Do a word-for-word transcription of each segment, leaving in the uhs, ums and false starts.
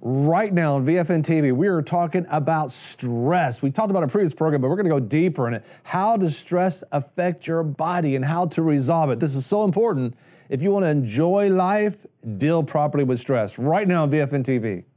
right now on V F N T V. We are talking about stress. We talked about a previous program, but we're going to go deeper in it. How does stress affect your body and how to resolve it? This is so important. If you want to enjoy life, deal properly with stress. Right now on V F N T V.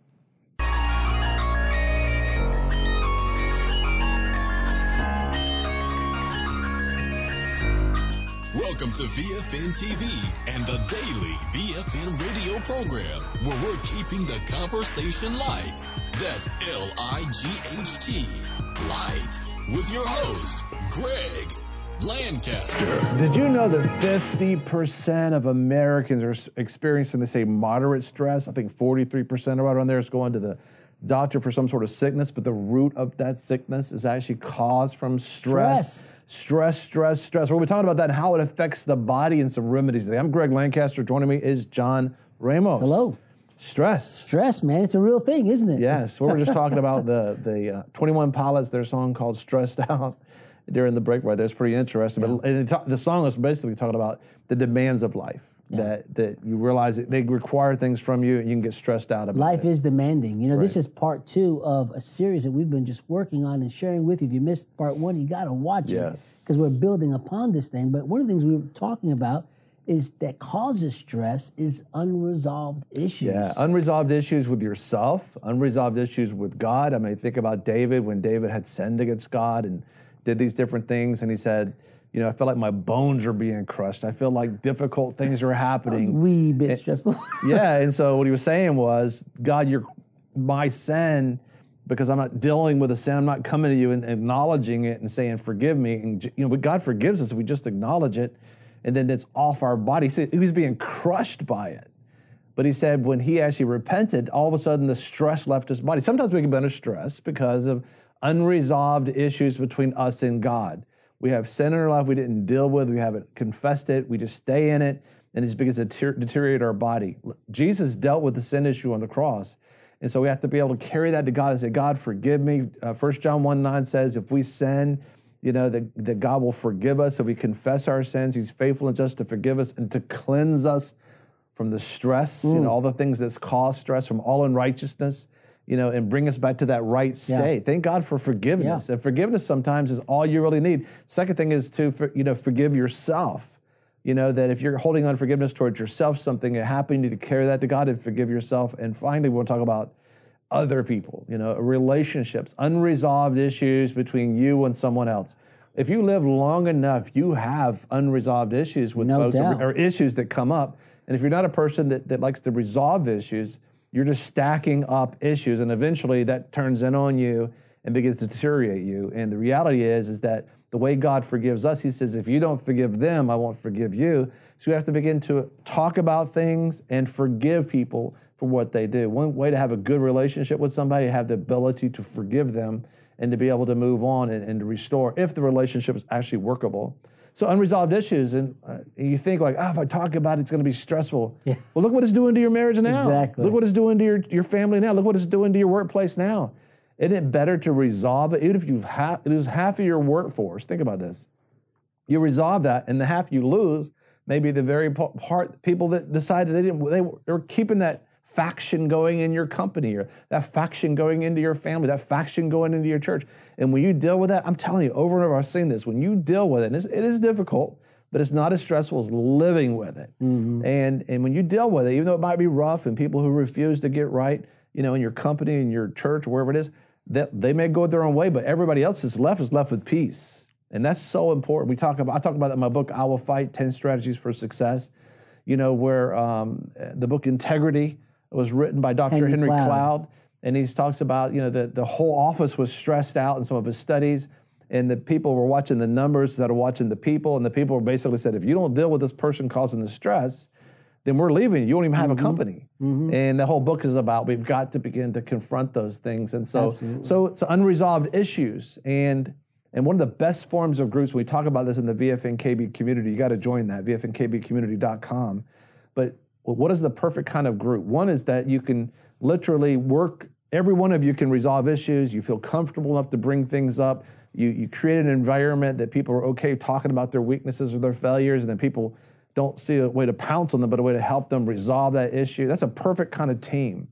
Welcome to V F N T V and the daily V F N radio program, where we're keeping the conversation light. That's L I G H T, light, with your host, Greg Lancaster. Did you know that fifty percent of Americans are experiencing, they say, moderate stress? I think forty-three percent right around there is going to the doctor for some sort of sickness, but the root of that sickness is actually caused from stress. Stress. Stress, stress, stress. We'll be talking about that and how it affects the body and some remedies today. I'm Greg Lancaster. Joining me is John Ramos. Hello. Stress. Stress, man. It's a real thing, isn't it? Yes. We were just talking about the the uh, twenty-one Pilots, their song called Stressed Out during the break right there. It's pretty interesting. Yeah. But and it, the song was basically talking about the demands of life. Yeah. That that you realize that they require things from you and you can get stressed out about Life it. is demanding. You know, Right. This is part two of a series that we've been just working on and sharing with you. If you missed part one, you got to watch Yes. it because we're building upon this thing. But one of the things we were talking about is that causes stress is unresolved issues. Yeah, unresolved issues with yourself, unresolved issues with God. I mean, think about David when David had sinned against God and did these different things, and he said, you know, I feel like my bones are being crushed. I feel like difficult things are happening. That was a wee bit and, stressful. Yeah, and so what he was saying was, God, you're my sin, because I'm not dealing with a sin. I'm not coming to you and acknowledging it and saying, forgive me. And, you know, but God forgives us if we just acknowledge it, and then it's off our body. He said he was being crushed by it. But he said when he actually repented, all of a sudden the stress left his body. Sometimes we get under stress because of unresolved issues between us and God. We have sin in our life we didn't deal with. We haven't confessed it. We just stay in it, and it just begins to ter- deteriorate our body. Jesus dealt with the sin issue on the cross, and so we have to be able to carry that to God and say, God, forgive me. Uh, First John one nine says, if we sin, you know, that, that God will forgive us. If we confess our sins, he's faithful and just to forgive us and to cleanse us from the stress, mm. you know, all the things that's caused stress, from all unrighteousness, you know, and bring us back to that right state. Yeah. Thank God for forgiveness. Yeah. And forgiveness sometimes is all you really need. Second thing is to, you know, forgive yourself. You know, that if you're holding unforgiveness towards yourself, something that happened, you need to carry that to God and forgive yourself. And finally, we'll talk about other people, you know, relationships, unresolved issues between you and someone else. If you live long enough, you have unresolved issues with no folks doubt. or, or issues that come up. And if you're not a person that, that likes to resolve issues, you're just stacking up issues, and eventually that turns in on you and begins to deteriorate you. And the reality is, is that the way God forgives us, he says, if you don't forgive them, I won't forgive you. So you have to begin to talk about things and forgive people for what they do. One way to have a good relationship with somebody, have the ability to forgive them and to be able to move on and, and to restore if the relationship is actually workable. So unresolved issues, and uh, you think like, oh, if I talk about it, it's going to be stressful. Yeah. Well, look what it's doing to your marriage now. Exactly. Look what it's doing to your, your family now. Look what it's doing to your workplace now. Isn't it better to resolve it? Even if you ha- lose half of your workforce, think about this. You resolve that, and the half you lose may be the very part, people that decided they didn't, they were keeping that faction going in your company, or that faction going into your family, that faction going into your church. And when you deal with that, I'm telling you, over and over, I've seen this, when you deal with it, and it's, it is difficult, but it's not as stressful as living with it. Mm-hmm. And and when you deal with it, even though it might be rough, and people who refuse to get right, you know, in your company, in your church, wherever it is, that they may go their own way, but everybody else that's left is left with peace. And that's so important. We talk about, I talk about that in my book, I Will Fight, ten Strategies for Success, you know, where um, the book Integrity was written by Doctor Henry, Henry Cloud. Cloud. And he talks about, you know, the, the whole office was stressed out in some of his studies, and the people were watching the numbers that are watching the people, and the people basically said, if you don't deal with this person causing the stress, then we're leaving. You won't even have mm-hmm. a company. Mm-hmm. And the whole book is about, we've got to begin to confront those things. And so, Absolutely. so it's unresolved issues. And and one of the best forms of groups, we talk about this in the V F N K B community, you got to join that, V F N K B community dot com. But what is the perfect kind of group? One is that you can literally work, every one of you can resolve issues. You feel comfortable enough to bring things up. You you create an environment that people are okay talking about their weaknesses or their failures, and then people don't see a way to pounce on them, but a way to help them resolve that issue. That's a perfect kind of team.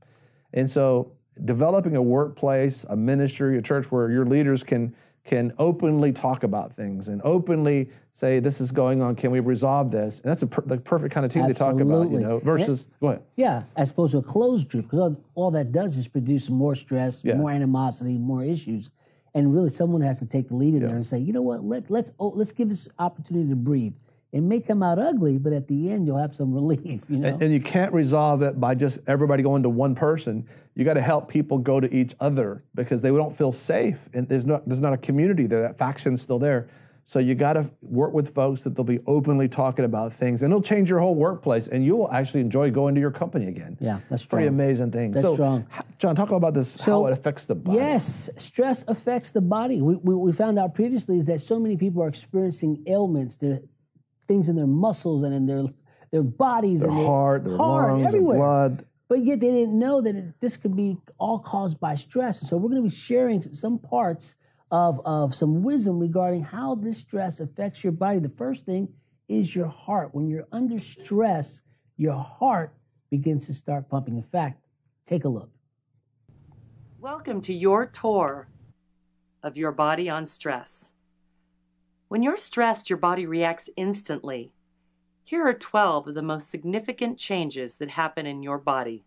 And so developing a workplace, a ministry, a church where your leaders can can openly talk about things and openly say, this is going on, can we resolve this? And that's a per, the perfect kind of team Absolutely. to talk about, you know, versus, and, go ahead. Yeah, as opposed to a closed group, because all, all that does is produce more stress, Yeah. more animosity, more issues. And really someone has to take the lead in Yeah. there and say, you know what, Let, let's oh, let's give this opportunity to breathe. It may come out ugly, but at the end, you'll have some relief, you know? And, and you can't resolve it by just everybody going to one person. You got to help people go to each other because they don't feel safe. And there's not, there's not a community there. That faction's still there. So you got to work with folks that they'll be openly talking about things. And it'll change your whole workplace. And you'll actually enjoy going to your company again. Yeah, that's strong. Pretty amazing thing. That's so, strong. John, talk about this, So, how it affects the body. Yes, stress affects the body. We, we, we found out previously is that so many people are experiencing ailments, their, things in their muscles and in their their bodies Their and their heart, their heart, lungs, their everywhere. blood. But yet they didn't know that it, this could be all caused by stress. And so we're going to be sharing some parts of, of some wisdom regarding how this stress affects your body. The first thing is your heart. When you're under stress, your heart begins to start pumping. In fact, take a look. Welcome to your tour of your body on stress. When you're stressed, your body reacts instantly. Here are twelve of the most significant changes that happen in your body.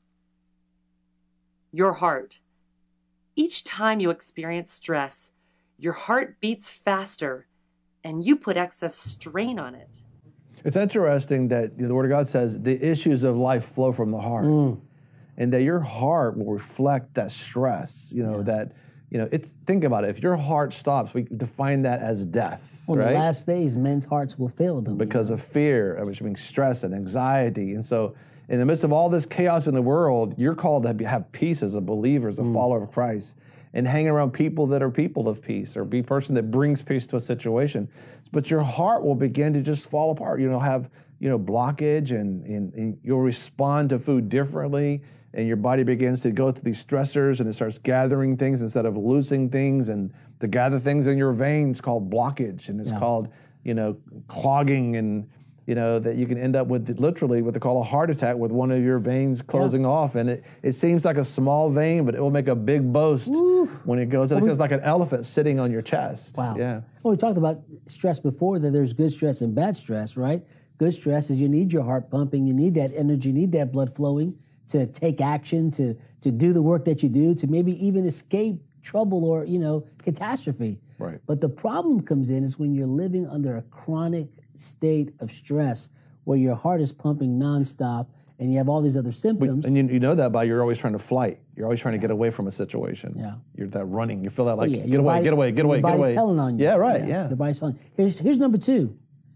Your heart. Each time you experience stress, your heart beats faster and you put excess strain on it. It's interesting that the Word of God says the issues of life flow from the heart. Mm. And that your heart will reflect that stress, you know, Yeah. that, you know, it's, think about it. If your heart stops, we define that as death, On right? the last days, men's hearts will fail them. Because you of fear, which means stress and anxiety. And so in the midst of all this chaos in the world, you're called to have peace as a believer, as a Mm. follower of Christ, and hang around people that are people of peace, or be a person that brings peace to a situation. But your heart will begin to just fall apart. You know, have, you know, blockage, and, and, and you'll respond to food differently, and your body begins to go through these stressors, and it starts gathering things instead of losing things. And to gather things in your veins called blockage, and it's Yeah. called, you know, clogging, and you know, that you can end up with literally what they call a heart attack with one of your veins closing Yeah. off. And it, it seems like a small vein, but it will make a big boast Woo. when it goes. It's just like an elephant sitting on your chest. Wow. Yeah. Well, we talked about stress before, that there's good stress and bad stress, right? Good stress is you need your heart pumping, you need that energy, you need that blood flowing to take action, to to do the work that you do, to maybe even escape trouble or, you know, catastrophe. Right. But the problem comes in is when you're living under a chronic state of stress where your heart is pumping nonstop and you have all these other symptoms. And you, you know that by you're always trying to flight. You're always trying to get away from a situation. Yeah. You're that running. You feel that Oh, like, yeah, get your away, body- get away, get away, your get body's away. telling on you. Yeah, right, yeah. Your body's telling. Here's here's number two.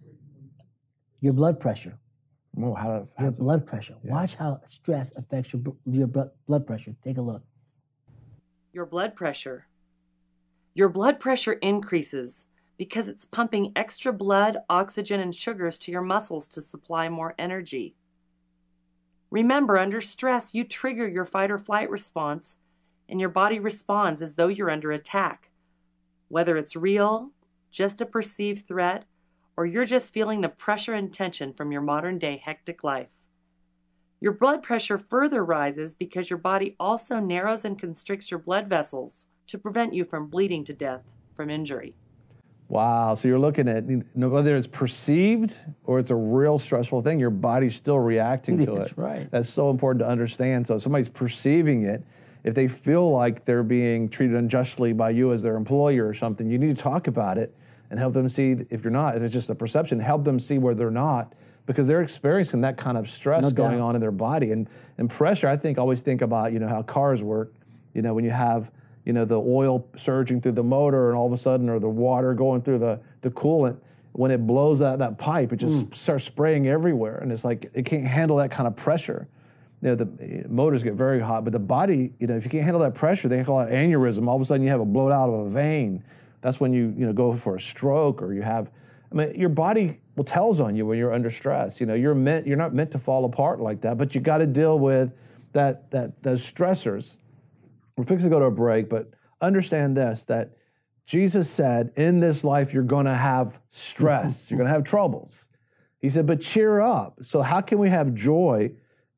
Your blood pressure. Oh, how, Your how's it- blood pressure. Watch how stress affects your bl- your bl- blood pressure. Take a look. Your blood pressure. Your blood pressure increases because it's pumping extra blood, oxygen, and sugars to your muscles to supply more energy. Remember, under stress, you trigger your fight or flight response, and your body responds as though you're under attack. Whether it's real, just a perceived threat, or you're just feeling the pressure and tension from your modern-day hectic life. Your blood pressure further rises because your body also narrows and constricts your blood vessels to prevent you from bleeding to death from injury. Wow. So you're looking at, you know, whether it's perceived or it's a real stressful thing, your body's still reacting to That's it. right. That's so important to understand. So if somebody's perceiving it, if they feel like they're being treated unjustly by you as their employer or something, you need to talk about it and help them see, if you're not, if it's just a perception, help them see where they're not, because they're experiencing that kind of stress No going doubt. on in their body. And, and pressure, I think, always think about, you know, how cars work. You know, when you have, you know, the oil surging through the motor and all of a sudden, or the water going through the, the coolant, when it blows out that pipe, it just Mm. starts spraying everywhere. And it's like, it can't handle that kind of pressure. You know, the motors get very hot, but the body, you know, if you can't handle that pressure, they call it aneurysm. All of a sudden you have a bloat out of a vein. That's when you, you know, go for a stroke, or you have, I mean, your body will tells on you when you're under stress. You know, you're meant, you're not meant to fall apart like that, but you got to deal with that, that, those stressors. We're fixing to go to a break, but understand this, that Jesus said, in this life, you're going to have stress. You're going to have troubles. He said, but cheer up. So how can we have joy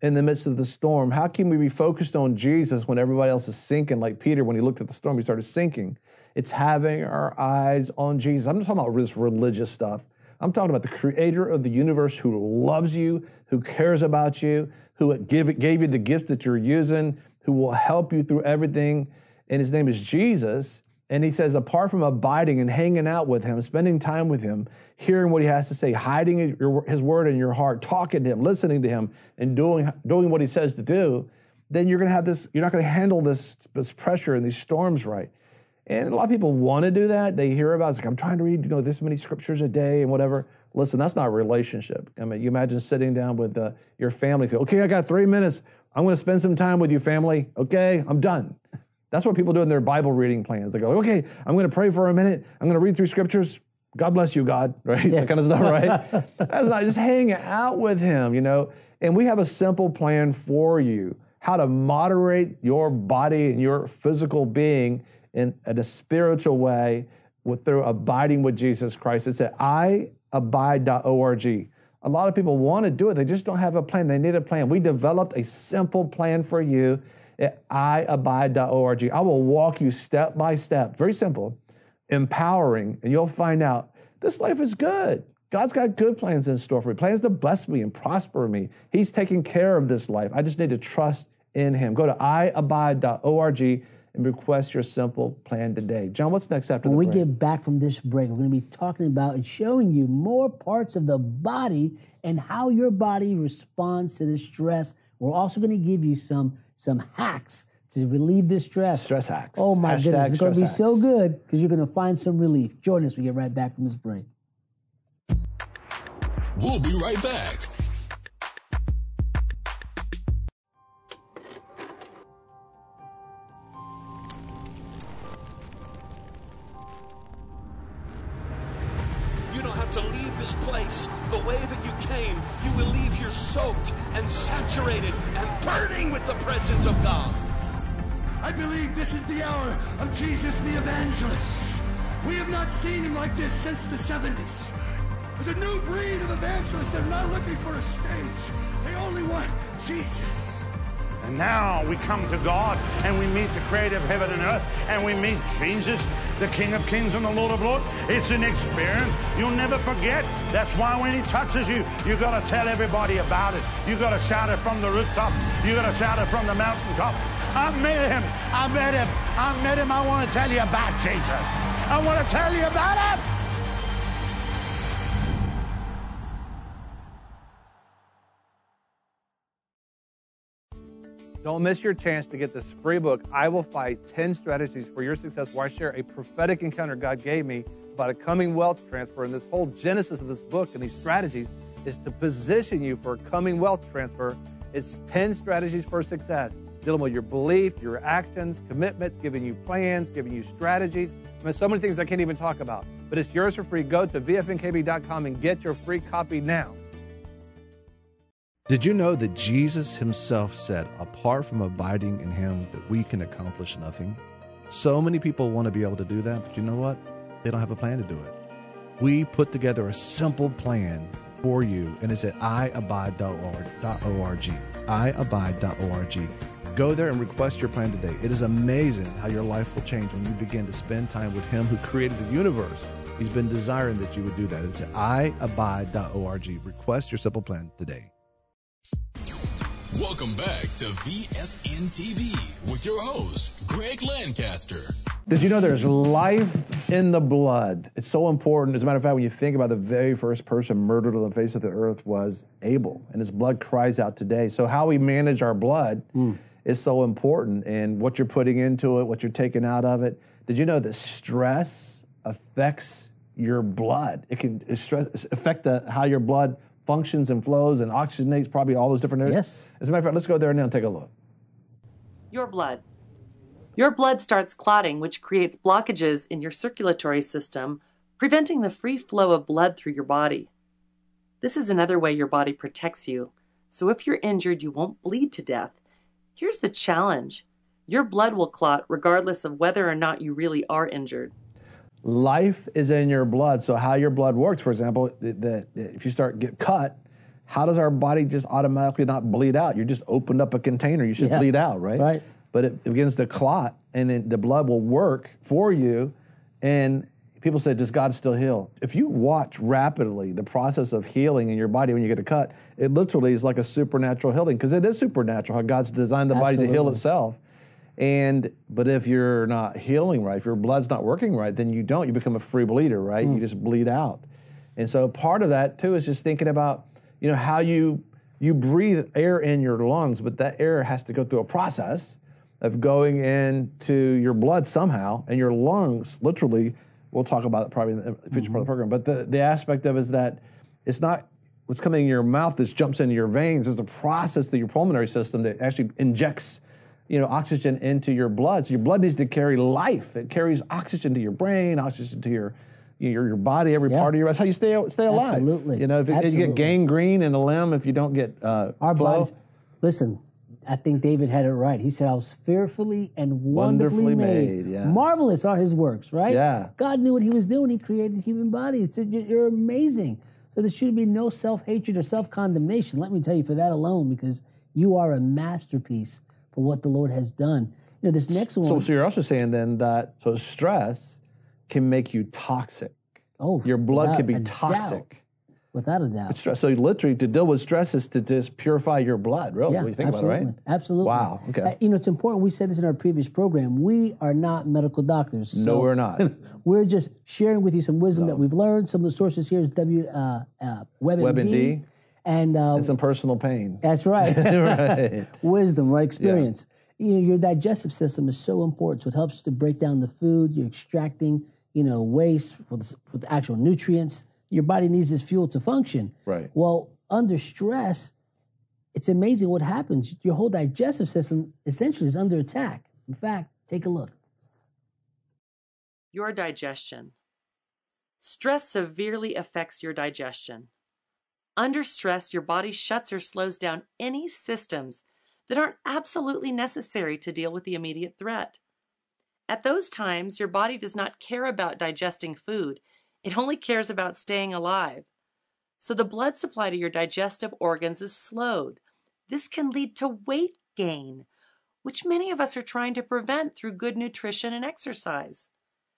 in the midst of the storm? How can we be focused on Jesus when everybody else is sinking? Like Peter, when he looked at the storm, he started sinking. It's having our eyes on Jesus. I'm not talking about this religious stuff. I'm talking about the creator of the universe who loves you, who cares about you, who give, gave you the gift that you're using, who will help you through everything. And his name is Jesus. And he says, apart from abiding and hanging out with him, spending time with him, hearing what he has to say, hiding his word in your heart, talking to him, listening to him, and doing, doing what he says to do, then you're going to have this, you're not going to handle this, this pressure and these storms right. And a lot of people want to do that. They hear about it. It's like, I'm trying to read, you know, this many scriptures a day and whatever. Listen, that's not a relationship. I mean, you imagine sitting down with uh, your family. Say, okay, I got three minutes. I'm going to spend some time with you, family. Okay, I'm done. That's what people do in their Bible reading plans. They go, okay, I'm going to pray for a minute. I'm going to read through scriptures. God bless you, God, right? Yeah. That kind of stuff, right? That's not just hang out with him, you know. And we have a simple plan for you, how to moderate your body and your physical being in, in a spiritual way with, through abiding with Jesus Christ. It's at I abide dot org. A lot of people want to do it. They just don't have a plan. They need a plan. We developed a simple plan for you at I abide dot org. I will walk you step by step, very simple, empowering, and you'll find out this life is good. God's got good plans in store for me, plans to bless me and prosper me. He's taking care of this life. I just need to trust in him. Go to I abide dot org and request your simple plan today. John, what's next after when the we break? get back from this break, we're going to be talking about and showing you more parts of the body and how your body responds to the stress. We're also going to give you some some hacks to relieve the stress. Stress hacks. Oh my Hashtag goodness, it's going to be stress so hacks. good because you're going to find some relief. Join us when we get right back from this break. We'll be right back. You don't have to leave this place the way that you came. You will leave here soaked and saturated and burning with the presence of God. I believe this is the hour of Jesus the Evangelist. We have not seen him like this since the seventies. There's a new breed of evangelists that are not looking for a stage. They only want Jesus. And now we come to God and we meet the creator of heaven and earth and we meet Jesus, the King of Kings and the Lord of Lords. It's an experience you'll never forget. That's why when he touches you, you got to tell everybody about it. You got to shout it from the rooftop. You got to shout it from the mountaintop. I met him. I met him. I met him. I want to tell you about Jesus. I want to tell you about him. Don't miss your chance to get this free book, I Will Fight, ten Strategies for Your Success, where I share a prophetic encounter God gave me about a coming wealth transfer. And this whole genesis of this book and these strategies is to position you for a coming wealth transfer. It's ten strategies for success, dealing with your belief, your actions, commitments, giving you plans, giving you strategies. I mean, so many things I can't even talk about. But it's yours for free. Go to V F N K B dot com and get your free copy now. Did you know that Jesus himself said, apart from abiding in him, that we can accomplish nothing? So many people want to be able to do that, but you know what? They don't have a plan to do it. We put together a simple plan for you, and it's at I abide dot org. It's I abide dot org. Go there and request your plan today. It is amazing how your life will change when you begin to spend time with him who created the universe. He's been desiring that you would do that. It's at I abide dot org. Request your simple plan today. Welcome back to V F N T V with your host, Greg Lancaster. Did you know there's life in the blood? It's so important. As a matter of fact, when you think about the very first person murdered on the face of the earth was Abel, and his blood cries out today. So how we manage our blood mm. is so important, and what you're putting into it, what you're taking out of it. Did you know that stress affects your blood? It can stress, affect the, how your blood functions and flows and oxygenates probably all those different areas. Yes. As a matter of fact, let's go there now and take a look. Your blood. Your blood starts clotting, which creates blockages in your circulatory system, preventing the free flow of blood through your body. This is another way your body protects you. So if you're injured, you won't bleed to death. Here's the challenge. Your blood will clot regardless of whether or not you really are injured. Life is in your blood. So how your blood works, for example, that if you start get cut, how does our body just automatically not bleed out? You just opened up a container, you should Yeah. bleed out, right? Right. But it begins to clot, and then the blood will work for you. And people say, does God still heal? If you watch rapidly the process of healing in your body when you get a cut, it literally is like a supernatural healing, because it is supernatural how God's designed the body to heal Absolutely. itself. And but if you're not healing right, if your blood's not working right, then you don't. You become a free bleeder, right? Mm. You just bleed out. And so part of that too is just thinking about, you know, how you you breathe air in your lungs, but that air has to go through a process of going into your blood somehow, and your lungs literally. We'll talk about it probably in the future Mm-hmm. part of the program. But the the aspect of it is that it's not what's coming in your mouth that jumps into your veins. There's a process through your pulmonary system that actually injects, you know, oxygen into your blood. So your blood needs to carry life. It carries oxygen to your brain, oxygen to your your, your body, every Yeah. part of your. That's how you stay stay alive. Absolutely. You know, if, it, if you Absolutely. get gangrene in a limb, if you don't get uh, Our flow, bodies, listen, I think David had it right. He said, I was fearfully and Wonderfully wonderfully, made. made, yeah. Marvelous are his works, right? Yeah. God knew what he was doing. He created human body. He said, "You're- you're amazing. So there should be no self-hatred or self-condemnation. Let me tell you, for that alone, because you are a masterpiece for what the Lord has done. You know, this next one. So, so you're also saying then that so stress can make you toxic. oh, Your blood without can be a toxic. doubt. Without a doubt. Stress. So literally, to deal with stress is to just purify your blood. Really, Yeah, when you think absolutely. about it, right? Absolutely. Wow, okay. Uh, you know, it's important. We said this in our previous program. We are not medical doctors. No, so we're not. We're just sharing with you some wisdom that we've learned. Some of the sources here is W uh, uh, WebMD. WebMD. And uh, And some personal pain. that's right. Right. Wisdom, right? Experience. You know, your digestive system is so important. So it helps to break down the food. You're extracting, you know, waste with, with the actual nutrients. Your body needs this fuel to function. Right. Well, under stress, it's amazing what happens. Your whole digestive system essentially is under attack. In fact, take a look. Your digestion. Stress severely affects your digestion. Under stress, your body shuts or slows down any systems that aren't absolutely necessary to deal with the immediate threat. At those times, your body does not care about digesting food. It only cares about staying alive. So the blood supply to your digestive organs is slowed. This can lead to weight gain, which many of us are trying to prevent through good nutrition and exercise.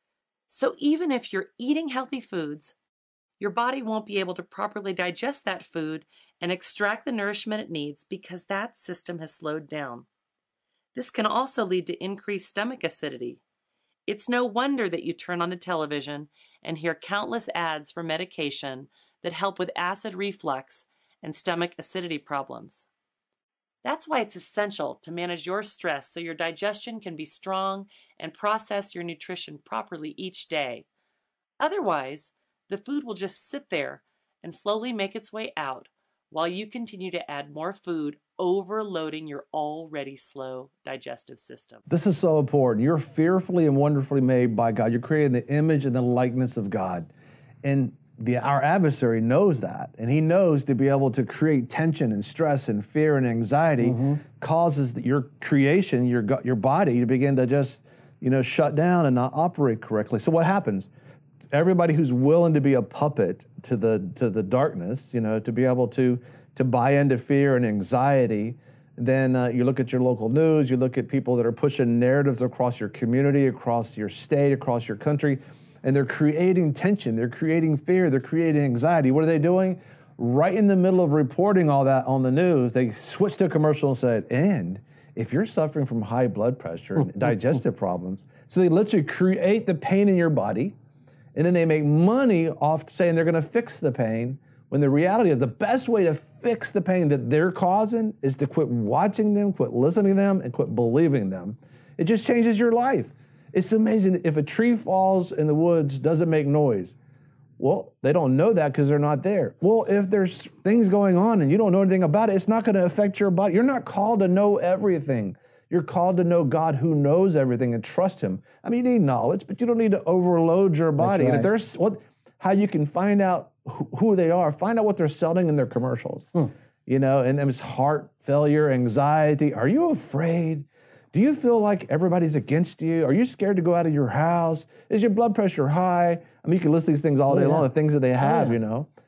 So even if you're eating healthy foods, your body won't be able to properly digest that food and extract the nourishment it needs because that system has slowed down. This can also lead to increased stomach acidity. It's no wonder that you turn on the television and hear countless ads for medication that help with acid reflux and stomach acidity problems. That's why it's essential to manage your stress so your digestion can be strong and process your nutrition properly each day. Otherwise, the food will just sit there and slowly make its way out while you continue to add more food, overloading your already slow digestive system. This is so important. You're fearfully and wonderfully made by God. You're created in the image and the likeness of God. And the, our adversary knows that. And he knows to be able to create tension and stress and fear and anxiety mm-hmm. causes the, your creation, your, your body to begin to just, you know, shut down and not operate correctly. So what happens? Everybody who's willing to be a puppet to the to the darkness, you know, to be able to to buy into fear and anxiety, then uh, you look at your local news, you look at people that are pushing narratives across your community, across your state, across your country, and they're creating tension, they're creating fear, they're creating anxiety. What are they doing? Right in the middle of reporting all that on the news, they switch to a commercial and said, and if you're suffering from high blood pressure and digestive problems, so they literally create the pain in your body, and then they make money off saying they're going to fix the pain, when the reality is the best way to fix the pain that they're causing is to quit watching them, quit listening to them, and quit believing them. It just changes your life. It's amazing. If a tree falls in the woods, does it make noise? Well, they don't know that because they're not there. Well, if there's things going on and you don't know anything about it, it's not going to affect your body. You're not called to know everything. You're called to know God who knows everything and trust him. I mean, you need knowledge, but you don't need to overload your body. Right. And if there's what, how you can find out who, who they are, find out what they're selling in their commercials. Hmm. You know, and it's heart failure, anxiety. Are you afraid? Do you feel like everybody's against you? Are you scared to go out of your house? Is your blood pressure high? I mean, you can list these things all day oh, yeah. long, the things that they have, oh, yeah. you know.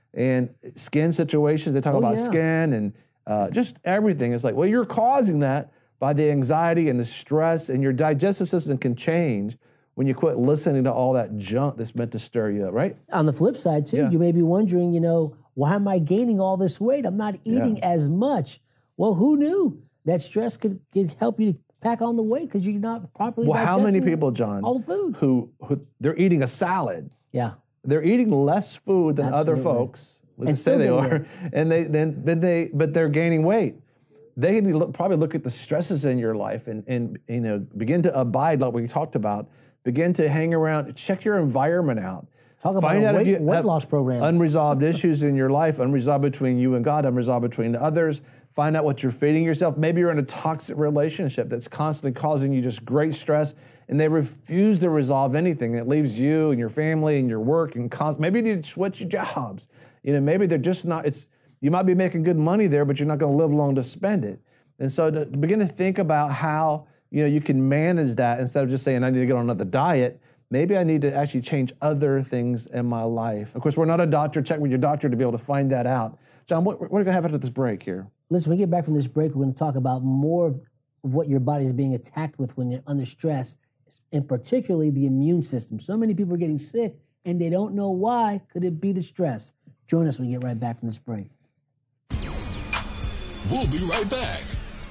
and skin situations. They talk Oh, about yeah. skin and uh, just everything. It's like, well, you're causing that by the anxiety and the stress, and your digestive system can change when you quit listening to all that junk that's meant to stir you up, right? On the flip side, too, Yeah. you may be wondering, you know, why am I gaining all this weight? I'm not eating Yeah. as much. Well, who knew that stress could, could help you to pack on the weight because you're not properly Well, how many digesting people, John, all the food? who, who they're eating a salad, Yeah. they're eating less food than other Absolutely. folks, let's And just say still they gaining are, weight. and they then but they but they're gaining weight. They need to look, probably look at the stresses in your life and and you know begin to abide like we talked about. Begin to hang around, check your environment out. Talk about Find a out weight, if you weight have loss program. unresolved issues in your life, unresolved between you and God, unresolved between others. Find out what you're feeding yourself. Maybe you're in a toxic relationship that's constantly causing you just great stress, and they refuse to resolve anything. It leaves you and your family and your work and con- maybe you need to switch jobs. You know, maybe they're just not. It's you might be making good money there, but you're not going to live long to spend it. And so to begin to think about how you know you can manage that instead of just saying I need to get on another diet. Maybe I need to actually change other things in my life. Of course, we're not a doctor. Check with your doctor to be able to find that out. John, what, what are we going to have after this break here? Listen, when we get back from this break, we're going to talk about more of what your body is being attacked with when you're under stress, and particularly the immune system. So many people are getting sick, and they don't know why. Could it be the stress? Join us when we get right back from this break. We'll be right back.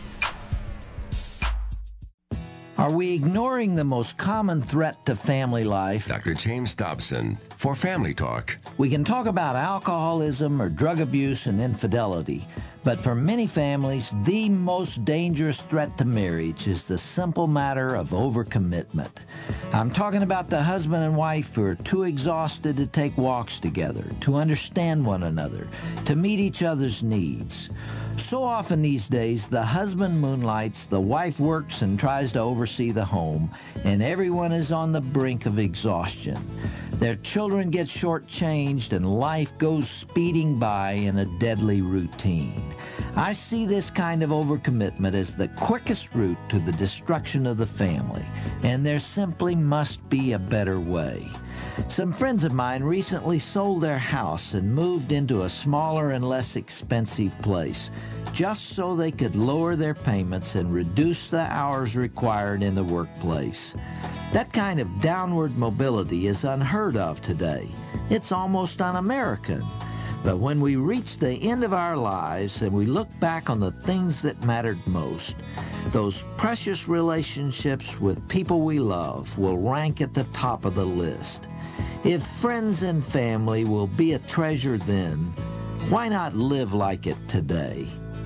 Are we ignoring the most common threat to family life? Doctor James Dobson for Family Talk. We can talk about alcoholism or drug abuse and infidelity, but for many families, the most dangerous threat to marriage is the simple matter of overcommitment. I'm talking about the husband and wife who are too exhausted to take walks together, to understand one another, to meet each other's needs. So often these days, the husband moonlights, the wife works and tries to oversee the home, and everyone is on the brink of exhaustion. Their children get shortchanged, and life goes speeding by in a deadly routine. I see this kind of overcommitment as the quickest route to the destruction of the family, and there simply must be a better way. Some friends of mine recently sold their house and moved into a smaller and less expensive place, just so they could lower their payments and reduce the hours required in the workplace. That kind of downward mobility is unheard of today. It's almost un-American. But when we reach the end of our lives and we look back on the things that mattered most, those precious relationships with people we love will rank at the top of the list. If friends and family will be a treasure then, why not live like it today?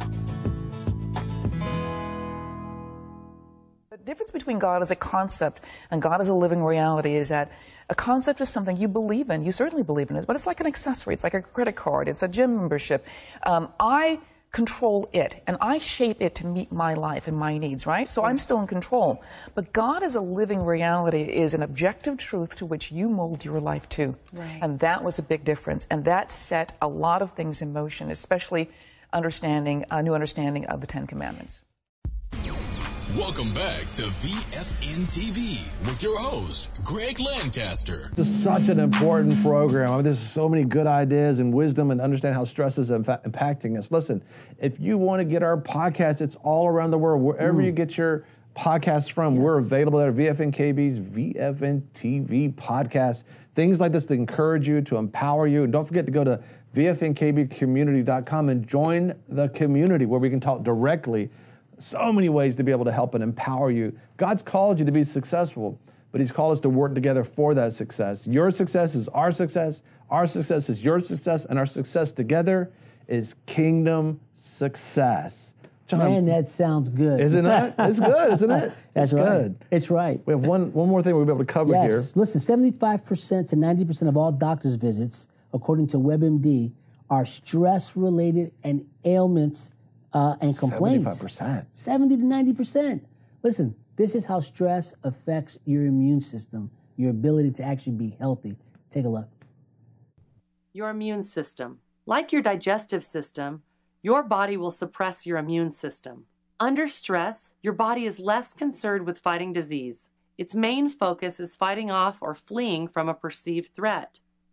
The difference between God as a concept and God as a living reality is that a concept is something you believe in. You certainly believe in it, but it's like an accessory. It's like a credit card. It's a gym membership. Um, I control it, and I shape it to meet my life and my needs, right? So I'm still in control. But God as a living reality is an objective truth to which you mold your life to. Right. And that was a big difference. And that set a lot of things in motion, especially understanding, a new understanding of the Ten Commandments. Welcome back to V F N T V with your host, Greg Lancaster. This is such an important program. I mean, there's so many good ideas and wisdom and understand how stress is impa- impacting us. Listen, if you want to get our podcast, it's all around the world. Wherever Mm. you get your podcasts from, Yes. we're available there. V F N K B's V F N T V podcast. Things like this to encourage you, to empower you. And don't forget to go to V F N K B community dot com and join the community where we can talk directly. So many ways to be able to help and empower you. God's called you to be successful, but He's called us to work together for that success. Your success is our success. Our success is your success. And our success together is kingdom success. John, Man, that sounds good. isn't it? It's good, isn't it? That's it's right. good. It's right. We have one, one more thing we'll be able to cover Yes. here. Listen, seventy-five percent to ninety percent of all doctor's visits, according to WebMD, are stress-related and ailments uh, and complaints. seventy-five percent. seventy to ninety percent. Listen, this is how stress affects your immune system, your ability to actually be healthy. Take a look. Your immune system. Like your digestive system, your body will suppress your immune system. Under stress, your body is less concerned with fighting disease. Its main focus is fighting off or fleeing from a perceived threat.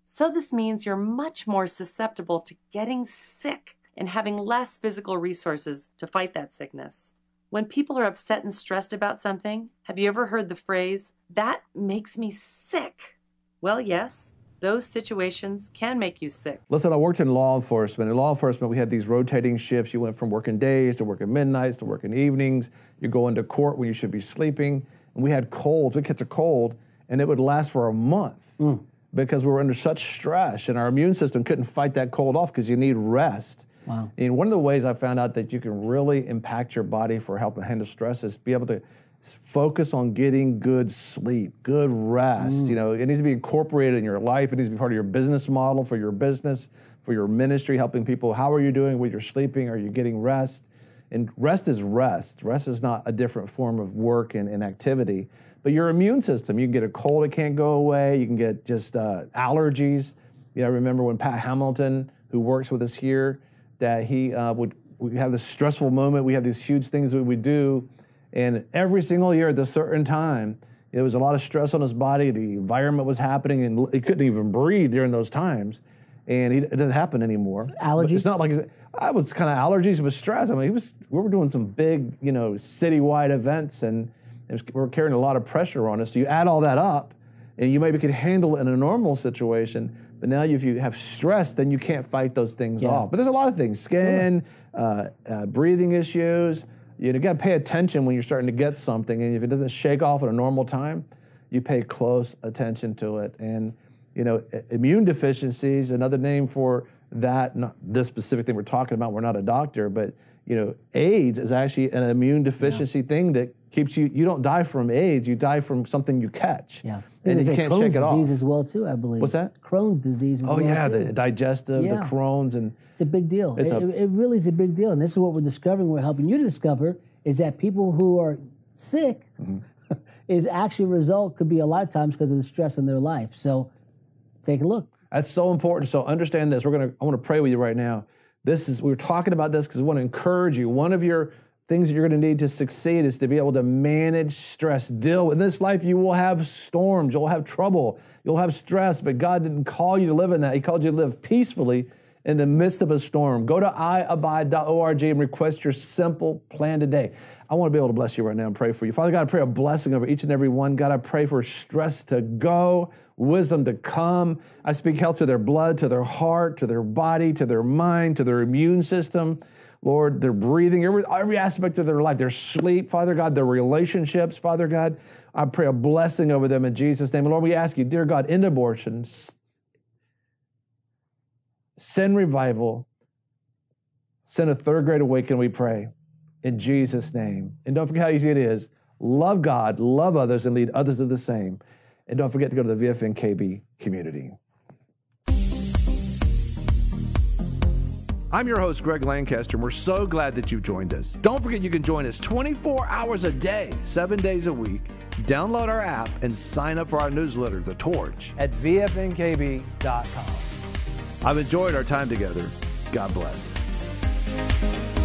So this means you're much more susceptible to getting sick and having less physical resources to fight that sickness. When people are upset and stressed about something, have you ever heard the phrase, "That makes me sick"? Well, yes, those situations can make you sick. Listen, I worked in law enforcement. In law enforcement, we had these rotating shifts. You went from working days to working midnights to working evenings. You go into court when you should be sleeping. And we had colds. We'd catch a cold, and it would last for a month mm. because we were under such stress, and our immune system couldn't fight that cold off because you need rest. Wow. And one of the ways I found out that you can really impact your body for helping handle stress is be able to focus on getting good sleep, good rest. Mm. You know, it needs to be incorporated in your life. It needs to be part of your business model for your business, for your ministry, helping people. How are you doing when you're sleeping? Are you getting rest? And rest is rest. Rest is not a different form of work and, and activity. But your immune system, you can get a cold that can't go away. You can get just uh, allergies. You know, I remember when Pat Hamilton, who works with us here, that he uh, would we have this stressful moment. We have these huge things that we do. And every single year at a certain time, there was a lot of stress on his body. The environment was happening, and he couldn't even breathe during those times. And he, it doesn't happen anymore. Allergies? But it's not like I was kind of allergies with stress. I mean, he was. We were doing some big, you know, citywide events, and it was, we were carrying a lot of pressure on us. So you add all that up, and you maybe could handle it in a normal situation. But now if you have stress, then you can't fight those things Yeah. off. But there's a lot of things: skin, sure. uh, uh, breathing issues. You got to pay attention when you're starting to get something, and if it doesn't shake off at a normal time, you pay close attention to it. And you know, immune deficiencies, another name for that, not this specific thing we're talking about. We're not a doctor, but you know, AIDS is actually an immune deficiency yeah. thing that keeps you. You don't die from AIDS; you die from something you catch. Yeah, and you can't Crohn's shake it off. disease as well too, I believe. What's that? Crohn's disease as oh, well. Oh yeah, too. the digestive, yeah. the Crohn's, and it's a big deal. It, a, it really is a big deal, and this is what we're discovering. We're helping you to discover is that people who are sick mm-hmm. is actually a result could be a lot of times because of the stress in their life. So take a look. That's so important. So understand this. We're gonna. I want to pray with you right now. This is. We were talking about this because we want to encourage you. One of your things that you're going to need to succeed is to be able to manage stress. Deal in this life. You will have storms. You'll have trouble. You'll have stress. But God didn't call you to live in that. He called you to live peacefully in the midst of a storm. Go to i abide dot org and request your simple plan today. I want to be able to bless you right now and pray for you. Father God, I pray a blessing over each and every one. God, I pray for stress to go, wisdom to come. I speak health to their blood, to their heart, to their body, to their mind, to their immune system. Lord, their breathing, every, every aspect of their life, their sleep, Father God, their relationships, Father God. I pray a blessing over them in Jesus' name. And Lord, we ask you, dear God, end abortion, send revival, send a third grade awakening, we pray, in Jesus' name. And don't forget how easy it is. Love God, love others, and lead others to the same. And don't forget to go to the V F N K B community. I'm your host, Greg Lancaster, and we're so glad that you've joined us. Don't forget you can join us twenty-four hours a day, seven days a week. Download our app and sign up for our newsletter, The Torch, at V F N K B dot com. I've enjoyed our time together. God bless.